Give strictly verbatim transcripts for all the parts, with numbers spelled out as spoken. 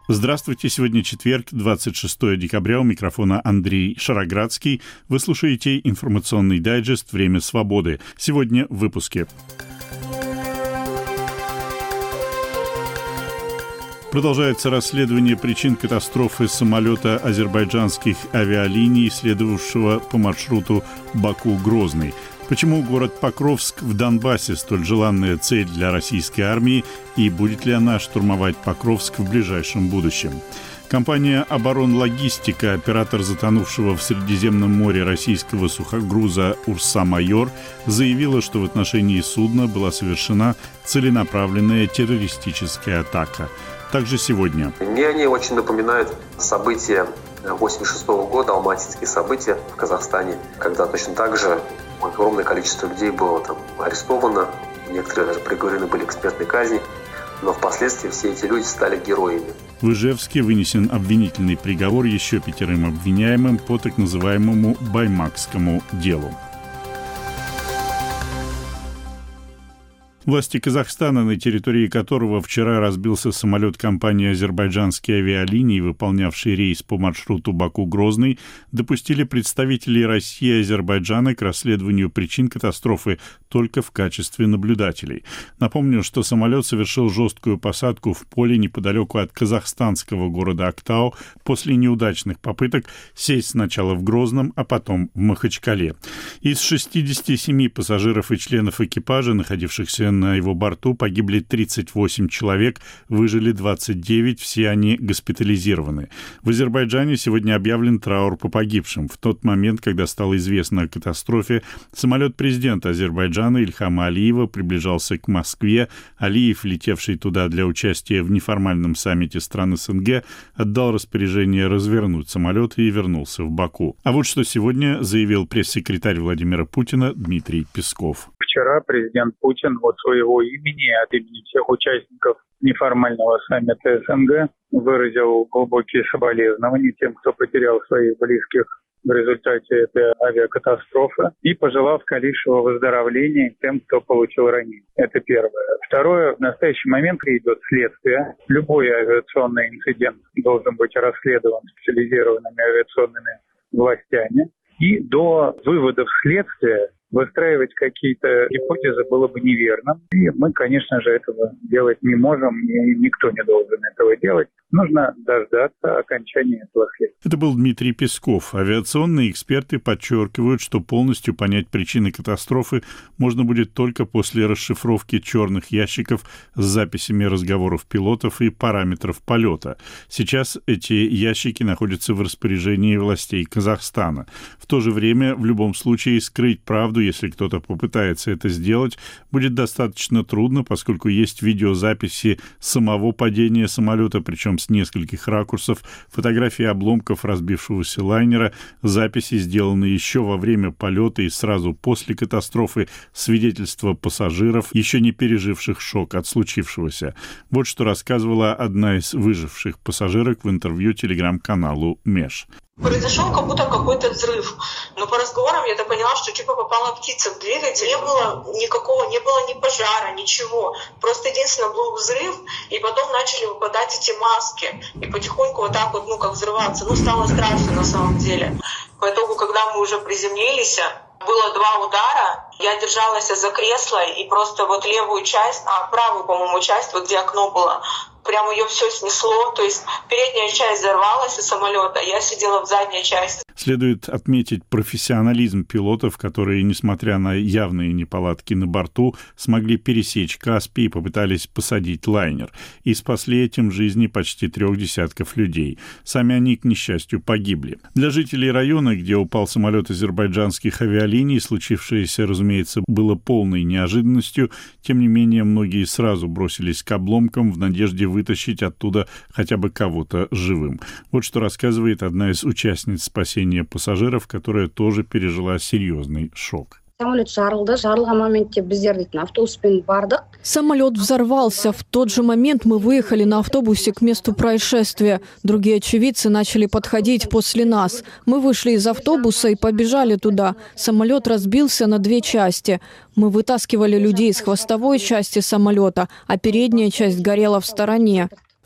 Здравствуйте, сегодня четверг, двадцать шестое декабря, у микрофона Андрей Шароградский. Вы слушаете информационный дайджест «Время свободы». Сегодня в выпуске. Продолжается расследование причин катастрофы самолета азербайджанских авиалиний, следовавшего по маршруту Баку-Грозный. Почему город Покровск в Донбассе столь желанная цель для российской армии и будет ли она штурмовать Покровск в ближайшем будущем? Компания «Оборонлогистика», оператор затонувшего в Средиземном море российского сухогруза «Урса-Майор», заявила, что в отношении судна была совершена целенаправленная террористическая атака. Также сегодня. Мне они очень напоминают события восемьдесят шестого года, алматинские события в Казахстане, когда точно так же огромное количество людей было там арестовано, некоторые даже приговорены были к смертной казни, но впоследствии все эти люди стали героями. В Ижевске вынесен обвинительный приговор еще пятерым обвиняемым по так называемому Баймакскому делу. Власти Казахстана, на территории которого вчера разбился самолет компании «Азербайджанские авиалинии», выполнявший рейс по маршруту Баку-Грозный, допустили представителей России и Азербайджана к расследованию причин катастрофы только в качестве наблюдателей. Напомню, что самолет совершил жесткую посадку в поле неподалеку от казахстанского города Актау после неудачных попыток сесть сначала в Грозном, а потом в Махачкале. Из шестидесяти семи пассажиров и членов экипажа, находившихся на его борту, погибли тридцать восемь человек, выжили двадцать девять, все они госпитализированы. В Азербайджане сегодня объявлен траур по погибшим. В тот момент, когда стало известно о катастрофе, самолет президента Азербайджана Ильхама Алиева приближался к Москве. Алиев, летевший туда для участия в неформальном саммите стран СНГ, отдал распоряжение развернуть самолет и вернулся в Баку. А вот что сегодня заявил пресс-секретарь Владимира Путина Дмитрий Песков. Вчера президент Путин от своего имени, от имени всех участников неформального саммита СНГ выразил глубокие соболезнования тем, кто потерял своих близких в результате этой авиакатастрофы, и пожелал скорейшего выздоровления тем, кто получил ранение. Это первое. Второе. В настоящий момент идет следствие. Любой авиационный инцидент должен быть расследован специализированными авиационными властями. И до выводов следствия выстраивать какие-то гипотезы было бы неверным. И мы, конечно же, этого делать не можем, и никто не должен этого делать. Нужно дождаться окончания этого следствия. Это был Дмитрий Песков. Авиационные эксперты подчеркивают, что полностью понять причины катастрофы можно будет только после расшифровки черных ящиков с записями разговоров пилотов и параметров полета. Сейчас эти ящики находятся в распоряжении властей Казахстана. В то же время, в любом случае, скрыть правду, если кто-то попытается это сделать, будет достаточно трудно, поскольку есть видеозаписи самого падения самолета, причем с нескольких ракурсов, фотографии обломков разбившегося лайнера, записи, сделанные еще во время полета и сразу после катастрофы, свидетельства пассажиров, еще не переживших шок от случившегося. Вот что рассказывала одна из выживших пассажирок в интервью телеграм-каналу «Меж». Произошел как будто какой-то взрыв. Но по разговорам я так поняла, что типа попала птица в двигатель. Не было никакого, не было ни пожара, ничего. Просто единственное был взрыв, и потом начали выпадать эти маски. И потихоньку вот так вот, ну, как взрываться. Ну, стало страшно на самом деле. По итогу, когда мы уже приземлились, было два удара. Я держалась за кресло, и просто вот левую часть, а правую, по-моему, часть, вот где окно было, прямо ее все снесло, то есть передняя часть взорвалась из самолета, я сидела в задней части. Следует отметить профессионализм пилотов, которые, несмотря на явные неполадки на борту, смогли пересечь Каспий и попытались посадить лайнер. И спасли этим жизни почти трех десятков людей. Сами они, к несчастью, погибли. Для жителей района, где упал самолет азербайджанских авиалиний, случившееся, разумеется, было полной неожиданностью. Тем не менее, многие сразу бросились к обломкам в надежде вытащить оттуда хотя бы кого-то живым. Вот что рассказывает одна из участниц спасения пассажиров, которая тоже пережила серьезный шок. Самолет взорвался. В тот же момент мы выехали на автобусе к месту происшествия. Другие очевидцы начали подходить после нас. Мы вышли из автобуса и побежали туда. Самолет разбился на две части. Мы вытаскивали людей из хвостовой части самолета, а передняя часть горела в стороне.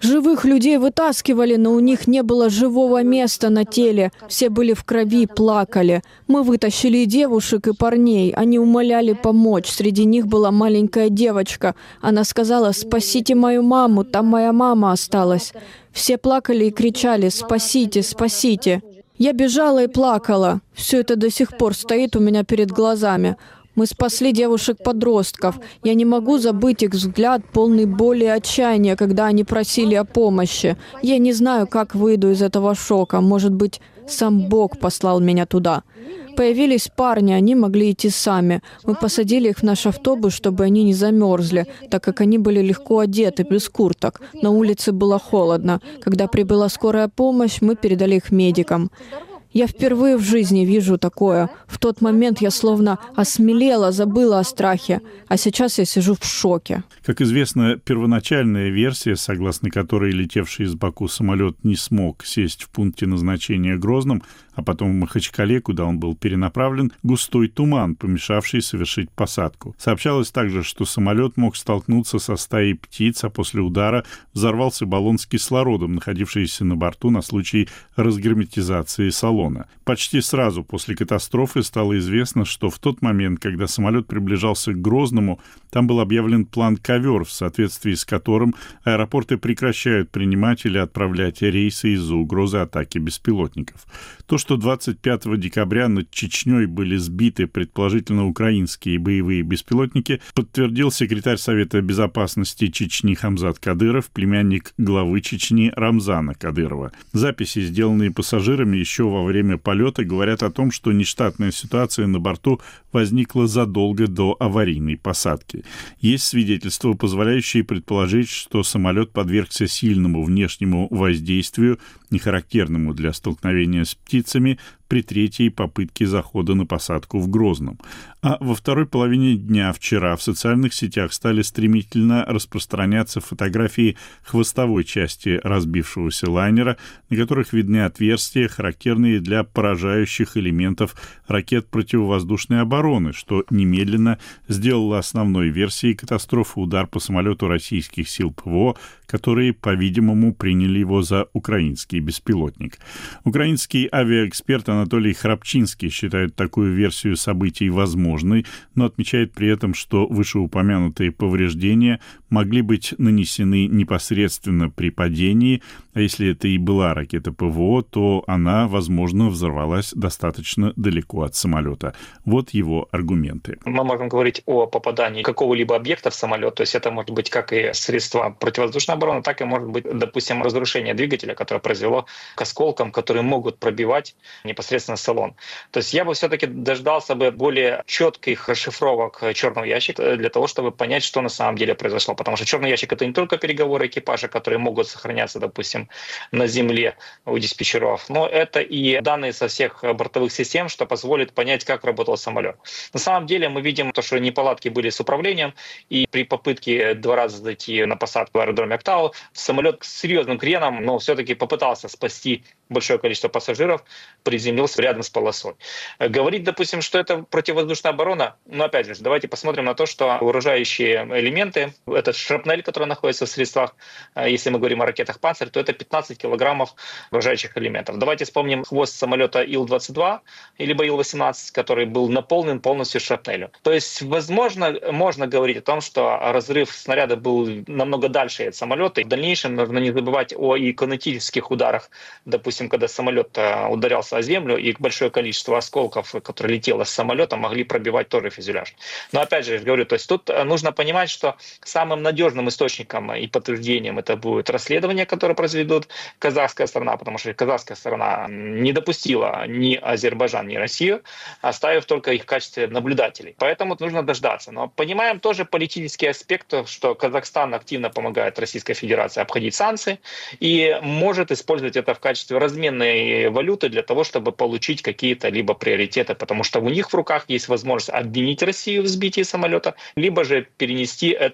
Живых людей вытаскивали, но у них не было живого места на теле. Все были в крови, плакали. Мы вытащили и девушек, и парней. Они умоляли помочь. Среди них была маленькая девочка. Она сказала: «Спасите мою маму, там моя мама осталась». Все плакали и кричали: «Спасите, спасите». Я бежала и плакала. Все это до сих пор стоит у меня перед глазами. Мы спасли девушек-подростков. Я не могу забыть их взгляд, полный боли и отчаяния, когда они просили о помощи. Я не знаю, как выйду из этого шока. Может быть, сам Бог послал меня туда. Появились парни, они могли идти сами. Мы посадили их в наш автобус, чтобы они не замерзли, так как они были легко одеты, без курток. На улице было холодно. Когда прибыла скорая помощь, мы передали их медикам. Я впервые в жизни вижу такое. В тот момент я словно осмелела, забыла о страхе. А сейчас я сижу в шоке. Как известно, первоначальная версия, согласно которой летевший из Баку самолет не смог сесть в пункте назначения Грозном, а потом в Махачкале, куда он был перенаправлен, густой туман, помешавший совершить посадку. Сообщалось также, что самолет мог столкнуться со стаей птиц, а после удара взорвался баллон с кислородом, находившийся на борту на случай разгерметизации салона. Почти сразу после катастрофы стало известно, что в тот момент, когда самолет приближался к Грозному, там был объявлен план «Ковер», в соответствии с которым аэропорты прекращают принимать или отправлять рейсы из-за угрозы атаки беспилотников. То, что двадцать пятого декабря над Чечней были сбиты предположительно украинские боевые беспилотники, подтвердил секретарь Совета безопасности Чечни Хамзат Кадыров, племянник главы Чечни Рамзана Кадырова. Записи, сделанные пассажирами еще во время полета, говорят о том, что нештатная ситуация на борту возникла задолго до аварийной посадки. Есть свидетельства, позволяющие предположить, что самолет подвергся сильному внешнему воздействию, нехарактерному для столкновения с птицами, при третьей попытке захода на посадку в Грозном. А во второй половине дня вчера в социальных сетях стали стремительно распространяться фотографии хвостовой части разбившегося лайнера, на которых видны отверстия, характерные для поражающих элементов ракет противовоздушной обороны, что немедленно сделало основной версией катастрофы удар по самолету российских сил ПВО, которые, по-видимому, приняли его за украинский беспилотник. Украинский авиаэксперт Анатолий Храпчинский считает такую версию событий возможной, но отмечает при этом, что вышеупомянутые повреждения могли быть нанесены непосредственно при падении, а если это и была ракета ПВО, то она, возможно, взорвалась достаточно далеко от самолета. Вот его аргументы. Мы можем говорить о попадании какого-либо объекта в самолет, то есть это может быть как и средства противовоздушной обороны, так и может быть, допустим, разрушение двигателя, которое произвело к осколкам, которые могут пробивать непосредственно салон. То есть я бы все-таки дождался бы более четких расшифровок черного ящика для того, чтобы понять, что на самом деле произошло. Потому что черный ящик — это не только переговоры экипажа, которые могут сохраняться, допустим, на земле у диспетчеров, но это и данные со всех бортовых систем, что позволит понять, как работал самолет. На самом деле мы видим то, что неполадки были с управлением, и при попытке два раза зайти на посадку в аэродроме Актау самолет с серьезным креном, но все-таки попытался спасти большое количество пассажиров, приземлился рядом с полосой. Говорить, допустим, что это противовоздушная оборона, но опять же, давайте посмотрим на то, что вооружающие элементы, этот шрапнель, который находится в средствах, если мы говорим о ракетах «Панцирь», то это пятнадцать килограммов вооружающих элементов. Давайте вспомним хвост самолета Ил двадцать два, либо Ил восемнадцать, который был наполнен полностью шрапнелью. То есть, возможно, можно говорить о том, что разрыв снаряда был намного дальше от самолета. И в дальнейшем нужно не забывать о и кинетических ударах, допустим, когда самолет ударялся о землю, и большое количество осколков, которые летело с самолета, могли пробивать тоже фюзеляж. Но опять же, я говорю, то есть тут нужно понимать, что самым надежным источником и подтверждением это будет расследование, которое произведут казахская сторона, потому что казахская сторона не допустила ни Азербайджан, ни Россию, оставив только их в качестве наблюдателей. Поэтому нужно дождаться. Но понимаем тоже политический аспект, что Казахстан активно помогает Российской Федерации обходить санкции и может использовать это в качестве разменной валюты для того, чтобы получить какие-то либо приоритеты, потому что у них в руках есть возможность обвинить Россию в сбитии самолета, либо же перенести это на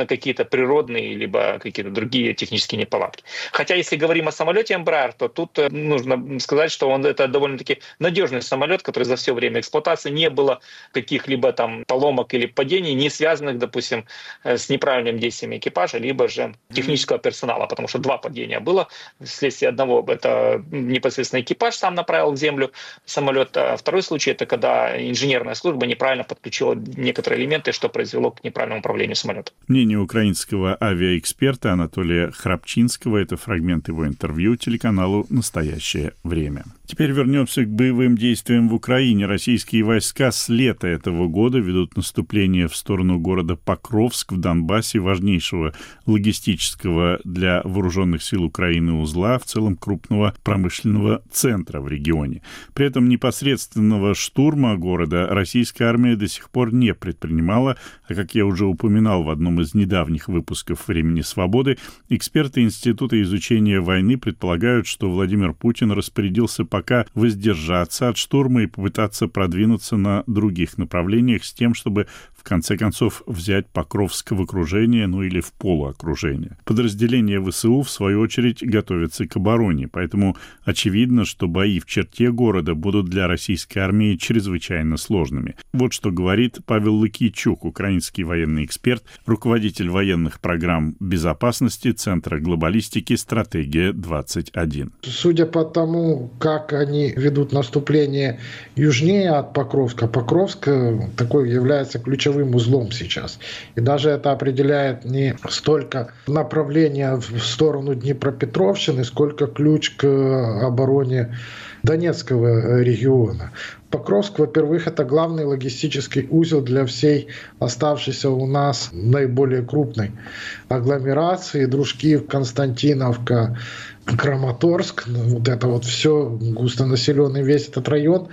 на какие-то природные либо какие-то другие технические неполадки. Хотя, если говорим о самолете Embraer, то тут нужно сказать, что он это довольно-таки надежный самолет, который за все время эксплуатации не было каких-либо там поломок или падений, не связанных, допустим, с неправильным действием экипажа, либо же технического персонала, потому что два падения было. Вследствие одного это непосредственно экипаж сам направил в землю самолет, а второй случай это когда инженерная служба неправильно подключила некоторые элементы, что произвело к неправильному управлению самолетом. Мнение украинского авиаэксперта Анатолия Храпчинского — это фрагмент его интервью телеканалу «Настоящее время». Теперь вернемся к боевым действиям в Украине. Российские войска с лета этого года ведут наступление в сторону города Покровск в Донбассе, важнейшего логистического для вооруженных сил Украины узла, в целом крупного промышленного центра в регионе. При этом непосредственного штурма города российская армия до сих пор не предпринимала, а, как я уже упоминал в одном из недавних выпусков «Времени свободы», эксперты Института изучения войны предполагают, что Владимир Путин распорядился пока воздержаться от штурма и попытаться продвинуться на других направлениях с тем, чтобы в конце концов взять Покровск в окружение, ну или в полуокружение. Подразделения ВСУ, в свою очередь, готовятся к обороне, поэтому очевидно, что бои в черте города будут для российской армии чрезвычайно сложными. Вот что говорит Павел Лыкийчук, украинский военный эксперт, руководитель военных программ безопасности Центра глобалистики «Стратегия двадцать один». Судя по тому, как они ведут наступление южнее от Покровска, Покровск такой является ключевым узлом сейчас. И даже это определяет не столько направление в сторону Днепропетровщины, сколько ключ к обороне Донецкого региона. Покровск, во-первых, это главный логистический узел для всей оставшейся у нас наиболее крупной агломерации. Дружкив, Константиновка, Краматорск, вот это вот все, густонаселенный весь этот район,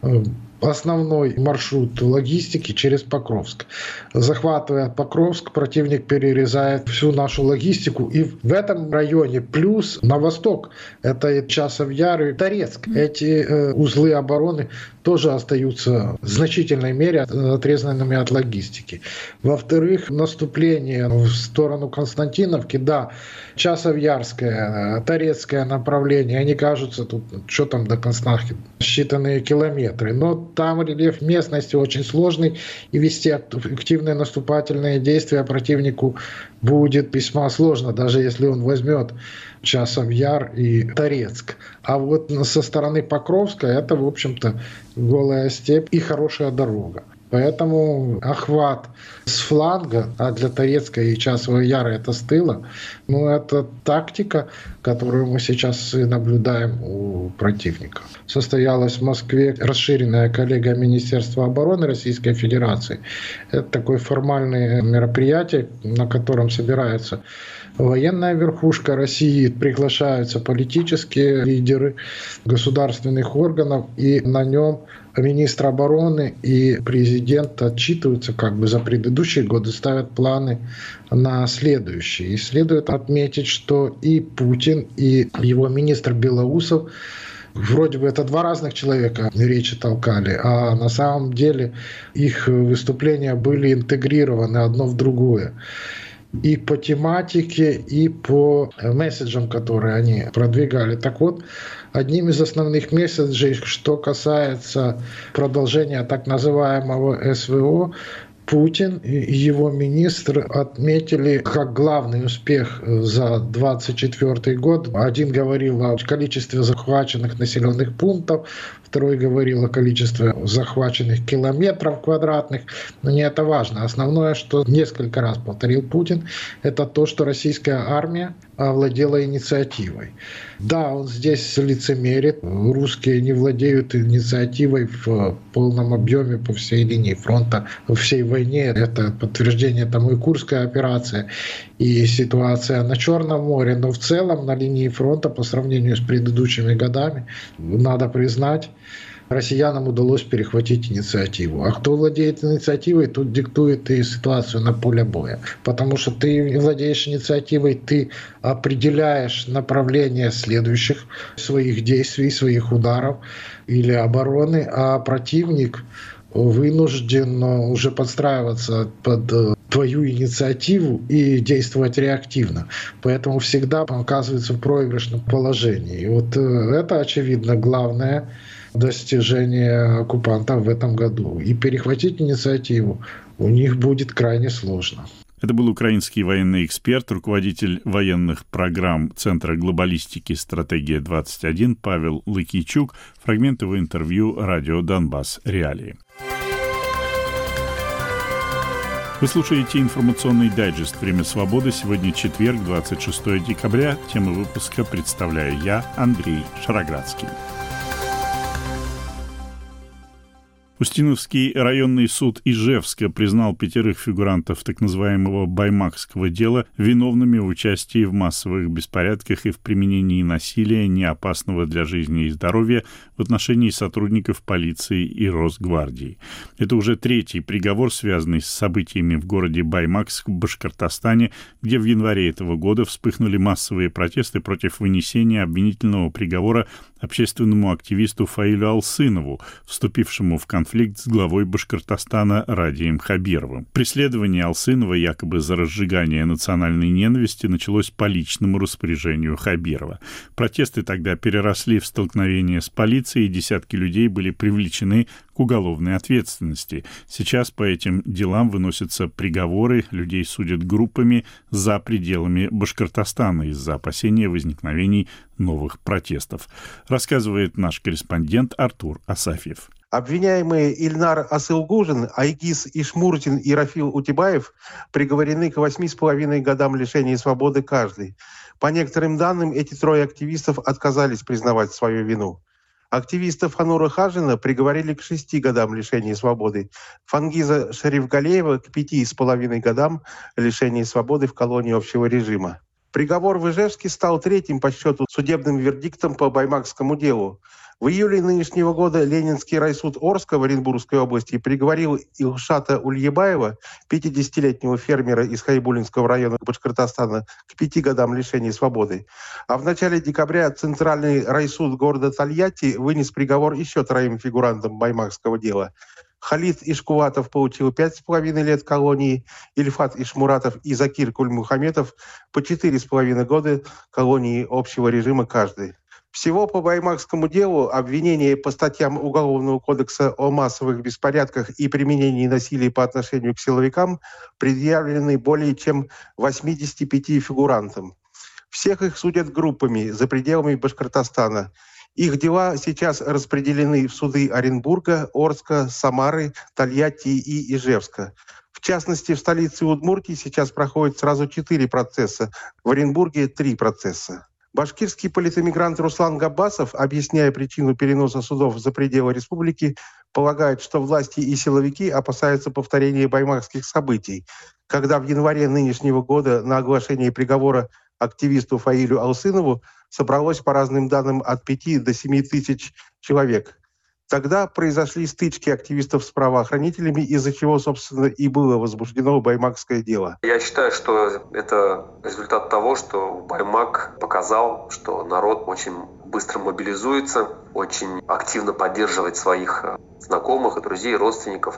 основной маршрут логистики через Покровск. Захватывая Покровск, противник перерезает всю нашу логистику. И в этом районе плюс на восток, это Часов Яр и Торецк. Эти э, узлы обороны тоже остаются в значительной мере отрезанными от логистики. Во-вторых, наступление в сторону Константиновки, да, Часов-Ярское, Торецкое направление, они кажутся тут, что там до Константиновки, считанные километры. Но там рельеф местности очень сложный, и вести активные наступательные действия противнику будет весьма сложно, даже если он возьмет Часов Яр и Торецк. А вот со стороны Покровска это, в общем-то, голая степь и хорошая дорога. Поэтому охват с фланга, а для Торецка и Часового Яра это с тыла, ну, это тактика, которую мы сейчас и наблюдаем у противника. Состоялась в Москве расширенная коллегия Министерства обороны Российской Федерации. Это такое формальное мероприятие, на котором собираются военная верхушка России, приглашаются политические лидеры государственных органов, и на нем министр обороны и президент отчитываются как бы за предыдущие годы, ставят планы на следующие. И следует отметить, что и Путин, и его министр Белоусов, вроде бы это два разных человека речи толкали, а на самом деле их выступления были интегрированы одно в другое. И по тематике, и по месседжам, которые они продвигали. Так вот, одним из основных месседжей, что касается продолжения так называемого СВО, Путин и его министр отметили как главный успех за двадцать четвёртый год. Один говорил о количестве захваченных населенных пунктов, второй говорил о количестве захваченных километров квадратных. Но не это важно. Основное, что несколько раз повторил Путин, это то, что российская армия овладела инициативой. Да, он здесь лицемерит. Русские не владеют инициативой в полном объеме по всей линии фронта, во всей войне. Это подтверждение тому и Курская операция, и ситуация на Черном море. Но в целом на линии фронта по сравнению с предыдущими годами, надо признать, россиянам удалось перехватить инициативу. А кто владеет инициативой, тут диктует и ситуацию на поле боя. Потому что ты владеешь инициативой, ты определяешь направление следующих своих действий, своих ударов или обороны, а противник вынужден уже подстраиваться под твою инициативу и действовать реактивно. Поэтому всегда оказывается в проигрышном положении. И вот это, очевидно, главное достижение оккупантов в этом году. И перехватить инициативу у них будет крайне сложно. Это был украинский военный эксперт, руководитель военных программ Центра глобалистики «Стратегия-двадцать один» Павел Лыкийчук. Фрагмент его интервью радио «Донбасс. Реалии». Вы слушаете информационный дайджест «Время свободы». Сегодня четверг, двадцать шестое декабря. Тему выпуска представляю я, Андрей Шароградский. Устиновский районный суд Ижевска признал пятерых фигурантов так называемого баймакского дела виновными в участии в массовых беспорядках и в применении насилия, не опасного для жизни и здоровья, в отношении сотрудников полиции и Росгвардии. Это уже третий приговор, связанный с событиями в городе Баймакск в Башкортостане, где в январе этого года вспыхнули массовые протесты против вынесения обвинительного приговора общественному активисту Фаилю Алсынову, вступившему в конфликт с главой Башкортостана Радием Хабировым. Преследование Алсынова якобы за разжигание национальной ненависти началось по личному распоряжению Хабирова. Протесты тогда переросли в столкновение с полицией, и десятки людей были привлечены к уголовной ответственности. Сейчас по этим делам выносятся приговоры, людей судят группами за пределами Башкортостана из-за опасения возникновений новых протестов. Рассказывает наш корреспондент Артур Асафьев. Обвиняемые Ильнар Асылгужин, Айгиз Ишмуртин и Рафил Утибаев приговорены к восьми с половиной годам лишения свободы каждый. По некоторым данным, эти трое активистов отказались признавать свою вину. Активиста Фанура Хажина приговорили к шести годам лишения свободы, Фангиза Шарифгалеева к пяти с половиной годам лишения свободы в колонии общего режима. Приговор в Ижевске стал третьим по счету судебным вердиктом по баймакскому делу. В июле нынешнего года Ленинский райсуд Орска в Оренбургской области приговорил Илшата Ульебаева, пятидесятилетнего фермера из Хайбулинского района Башкортостана, к пяти годам лишения свободы. А в начале декабря Центральный райсуд города Тольятти вынес приговор еще троим фигурантам баймакского дела. Халид Ишкуватов получил пять с половиной лет колонии, Ильфат Ишмуратов и Закир Кульмухаметов по четыре с половиной года колонии общего режима каждый. Всего по баймакскому делу обвинения по статьям Уголовного кодекса о массовых беспорядках и применении насилия по отношению к силовикам предъявлены более чем восьмидесяти пяти фигурантам. Всех их судят группами за пределами Башкортостана. Их дела сейчас распределены в суды Оренбурга, Орска, Самары, Тольятти и Ижевска. В частности, в столице Удмуртии сейчас проходит сразу четыре процесса, в Оренбурге три процесса. Башкирский политэмигрант Руслан Габбасов, объясняя причину переноса судов за пределы республики, полагает, что власти и силовики опасаются повторения баймакских событий, когда в январе нынешнего года на оглашение приговора активисту Фаилю Алсынову собралось, по разным данным, от пяти до семи тысяч человек. Тогда произошли стычки активистов с правоохранителями, из-за чего, собственно, и было возбуждено баймакское дело. Я считаю, что это результат того, что Баймак показал, что народ очень быстро мобилизуется, очень активно поддерживает своих знакомых, друзей, родственников.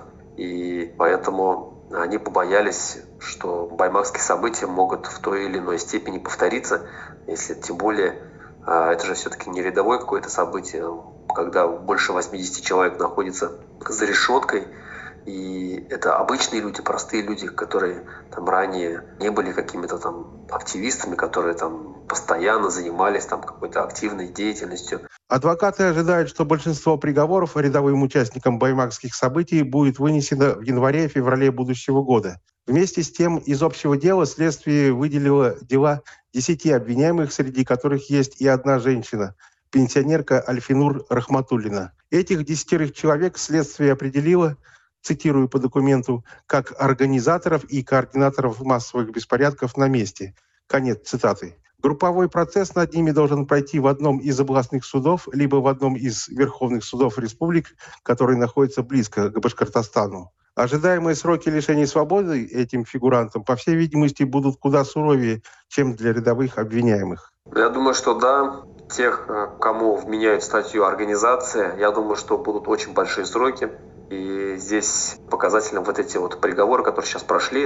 И поэтому они побоялись, что баймакские события могут в той или иной степени повториться, если тем более это же все-таки не рядовое какое-то событие, когда больше восьмидесяти человек находится за решеткой, и это обычные люди, простые люди, которые там ранее не были какими-то там активистами, которые там постоянно занимались там какой-то активной деятельностью. Адвокаты ожидают, что большинство приговоров рядовым участникам баймакских событий будет вынесено в январе-феврале будущего года. Вместе с тем, из общего дела следствие выделило дела десяти обвиняемых, среди которых есть и одна женщина, пенсионерка Альфинур Рахматуллина. Этих десятерых человек следствие определило, цитирую по документу, как организаторов и координаторов массовых беспорядков на месте. Конец цитаты. Групповой процесс над ними должен пройти в одном из областных судов, либо в одном из верховных судов республик, которые находятся близко к Башкортостану. Ожидаемые сроки лишения свободы этим фигурантам, по всей видимости, будут куда суровее, чем для рядовых обвиняемых. Я думаю, что да, тех, кому вменяют статью организация, я думаю, что будут очень большие сроки. И здесь показательно вот эти вот приговоры, которые сейчас прошли,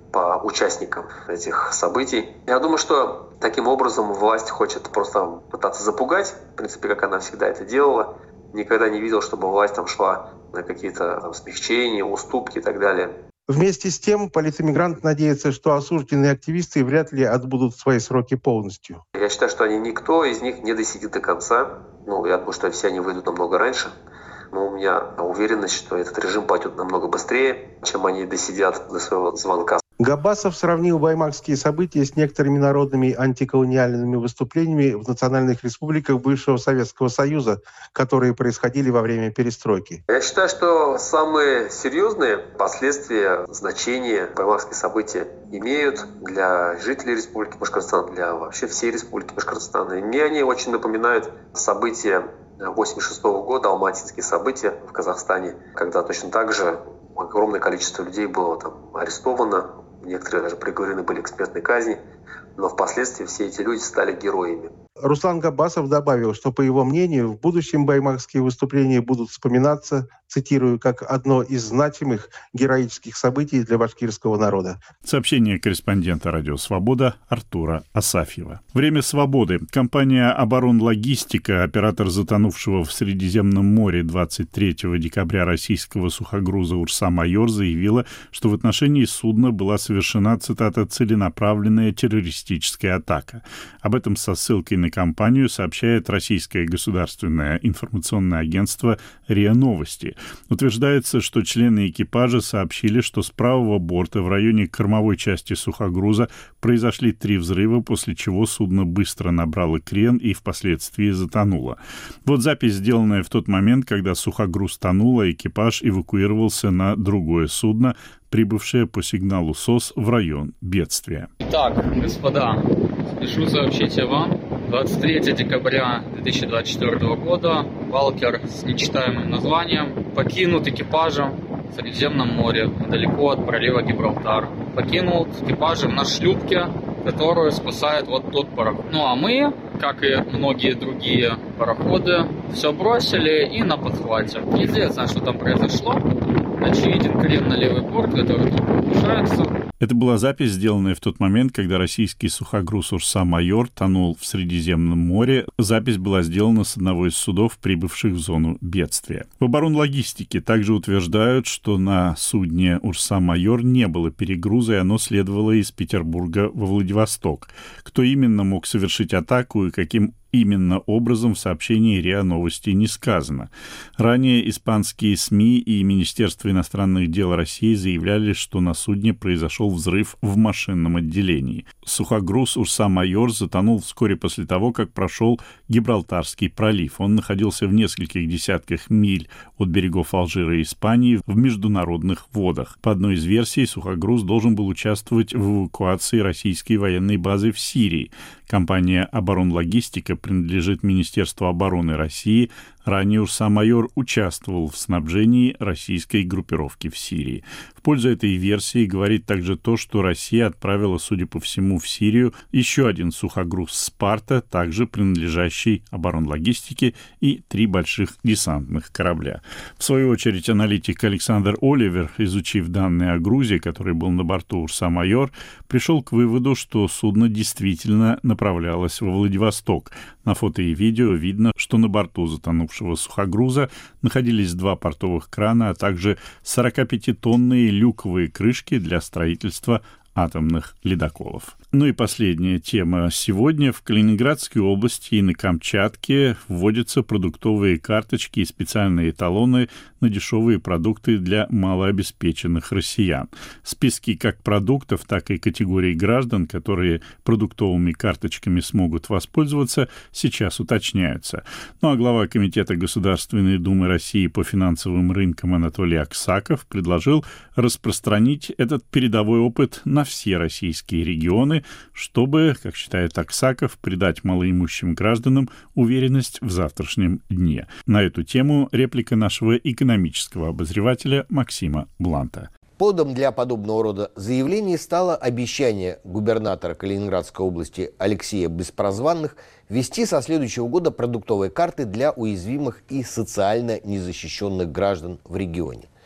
по участникам этих событий. Я думаю, что таким образом власть хочет просто пытаться запугать, в принципе, как она всегда это делала. Никогда не видел, чтобы власть там шла на какие-то там смягчения, уступки и так далее. Вместе с тем, политэмигрант надеется, что осужденные активисты вряд ли отбудут свои сроки полностью. Я считаю, что они никто из них не досидит до конца. Ну, я думаю, что все они выйдут намного раньше. Но у меня уверенность, что этот режим пойдет намного быстрее, чем они досидят до своего звонка. Габбасов сравнил баймакские события с некоторыми народными антиколониальными выступлениями в национальных республиках бывшего Советского Союза, которые происходили во время перестройки. Я считаю, что самые серьезные последствия, значения баймакские события имеют для жителей Республики Башкортостан, для вообще всей Республики Башкортостан. И мне они очень напоминают события восемьдесят шестого года, алматинские события в Казахстане, когда точно так же огромное количество людей было там арестовано, некоторые даже приговорены были к смертной казни, но впоследствии все эти люди стали героями. Руслан Габбасов добавил, что, по его мнению, в будущем баймакские выступления будут вспоминаться, цитирую, как одно из значимых героических событий для башкирского народа. Сообщение корреспондента «Радио Свобода» Артура Асафьева. Время свободы. Компания «Оборонлогистика», оператор затонувшего в Средиземном море двадцать третьего декабря российского сухогруза «Урса-Майор», заявила, что в отношении судна была совершена, цитата, «целенаправленная террористическая атака». Об этом со ссылкой на компанию сообщает российское государственное информационное агентство РИА Новости. Утверждается, что члены экипажа сообщили, что с правого борта в районе кормовой части сухогруза произошли три взрыва, после чего судно быстро набрало крен и впоследствии затонуло. Вот запись, сделанная в тот момент, когда сухогруз тонул, а экипаж эвакуировался на другое судно, прибывшее по сигналу СОС в район бедствия. Итак, господа, спешу сообщить вам, двадцать третьего декабря две тысячи двадцать четвёртого года валкер с нечитаемым названием покинут экипажем в Средиземном море, недалеко от пролива Гибралтар. Покинул экипажем на шлюпке, которую спасает вот тот пароход. Ну а мы, как и многие другие пароходы, все бросили и на подхвате. Неизвестно, что там произошло. Очевиден крен на левый борт, который тут повышается. Это была запись, сделанная в тот момент, когда российский сухогруз «Урса-Майор» тонул в Средиземном море. Запись была сделана с одного из судов, прибывших в зону бедствия. В оборонлогистике также утверждают, что на судне «Урса-Майор» не было перегруза, и оно следовало из Петербурга во Владивосток. Кто именно мог совершить атаку и каким именно образом в сообщении РИА Новости не сказано. Ранее испанские СМИ и Министерство иностранных дел России заявляли, что на судне произошел взрыв в машинном отделении. Сухогруз «Урса-Майор» затонул вскоре после того, как прошел Гибралтарский пролив. Он находился в нескольких десятках миль от берегов Алжира и Испании в международных водах. По одной из версий, сухогруз должен был участвовать в эвакуации российской военной базы в Сирии. Компания «Оборонлогистика» принадлежит Министерству обороны России. Ранее «Урса-Майор» участвовал в снабжении российской группировки в Сирии. В пользу этой версии говорит также то, что Россия отправила, судя по всему, в Сирию еще один сухогруз «Спарта», также принадлежащий оборонлогистике, и три больших десантных корабля. В свою очередь, аналитик Александр Оливер, изучив данные о грузе, который был на борту «Урса-Майор», пришел к выводу, что судно действительно направлялось во Владивосток. На фото и видео видно, что на борту затонувшего сухогруза находились два портовых крана, а также сорокапятитонные люковые крышки для строительства атомных ледоколов. Ну и последняя тема сегодня. В Калининградской области и на Камчатке вводятся продуктовые карточки и специальные талоны на дешевые продукты для малообеспеченных россиян. Списки как продуктов, так и категорий граждан, которые продуктовыми карточками смогут воспользоваться, сейчас уточняются. Ну а глава Комитета Государственной Думы России по финансовым рынкам Анатолий Аксаков предложил распространить этот передовой опыт на все российские регионы, чтобы, как считает Аксаков, придать малоимущим гражданам уверенность в завтрашнем дне. На эту тему реплика нашего экономического обозревателя Максима Бланта. Поводом для подобного рода заявлений стало обещание губернатора Калининградской области Алексея Беспрозванных ввести со следующего года продуктовые карты для уязвимых и социально незащищенных граждан в регионе. В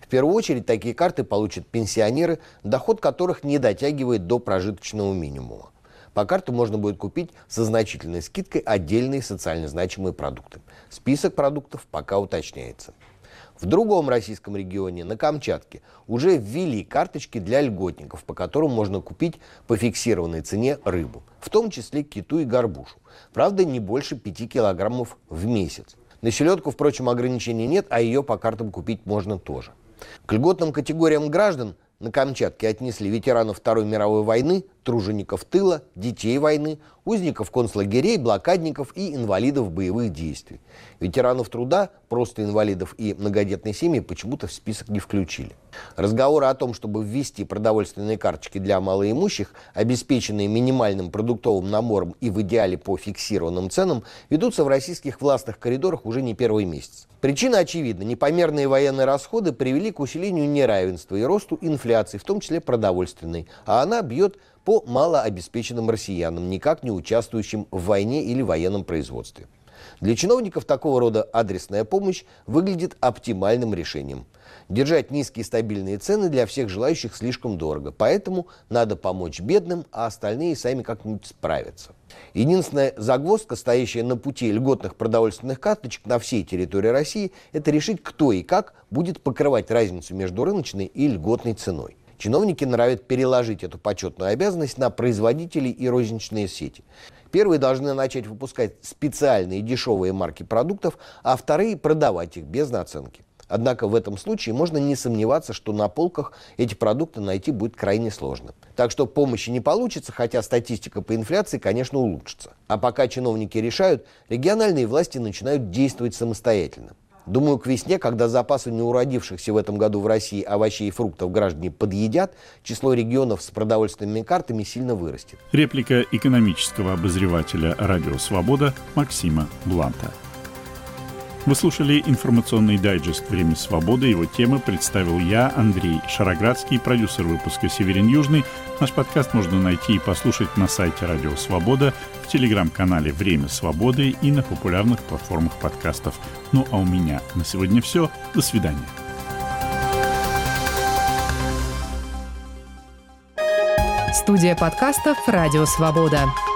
первую очередь такие карты получат пенсионеры, доход которых не дотягивает до прожиточного минимума. По картам можно будет купить со значительной скидкой отдельные социально значимые продукты. Список продуктов пока уточняется. В другом российском регионе, на Камчатке, уже ввели карточки для льготников, по которым можно купить по фиксированной цене рыбу, в том числе киту и горбушу. Правда, не больше пяти килограммов в месяц. На селедку, впрочем, ограничений нет, а ее по картам купить можно тоже. К льготным категориям граждан на Камчатке отнесли ветеранов Второй мировой войны, тружеников тыла, детей войны, узников концлагерей, блокадников и инвалидов боевых действий. Ветеранов труда, просто инвалидов и многодетные семьи почему-то в список не включили. Разговоры о том, чтобы ввести продовольственные карточки для малоимущих, обеспеченные минимальным продуктовым набором и в идеале по фиксированным ценам, ведутся в российских властных коридорах уже не первый месяц. Причина очевидна. Непомерные военные расходы привели к усилению неравенства и росту инфляции, в том числе продовольственной, а она бьет по малообеспеченным россиянам, никак не участвующим в войне или военном производстве. Для чиновников такого рода адресная помощь выглядит оптимальным решением. Держать низкие стабильные цены для всех желающих слишком дорого, поэтому надо помочь бедным, а остальные сами как-нибудь справятся. Единственная загвоздка, стоящая на пути льготных продовольственных карточек на всей территории России, это решить, кто и как будет покрывать разницу между рыночной и льготной ценой. Чиновники норовят переложить эту почетную обязанность на производителей и розничные сети. Первые должны начать выпускать специальные дешевые марки продуктов, а вторые продавать их без наценки. Однако в этом случае можно не сомневаться, что на полках эти продукты найти будет крайне сложно. Так что помощи не получится, хотя статистика по инфляции, конечно, улучшится. А пока чиновники решают, региональные власти начинают действовать самостоятельно. Думаю, к весне, когда запасы неуродившихся в этом году в России овощей и фруктов граждане подъедят, число регионов с продовольственными картами сильно вырастет. Реплика экономического обозревателя «Радио Свобода» Максима Бланта. Вы слушали информационный дайджест «Время свободы». Его темы представил я, Андрей Шароградский, продюсер выпуска «Северин Южный». Наш подкаст можно найти и послушать на сайте «Радио Свобода», в телеграм-канале «Время свободы» и на популярных платформах подкастов. Ну а у меня на сегодня все. До свидания. Студия подкастов «Радио Свобода».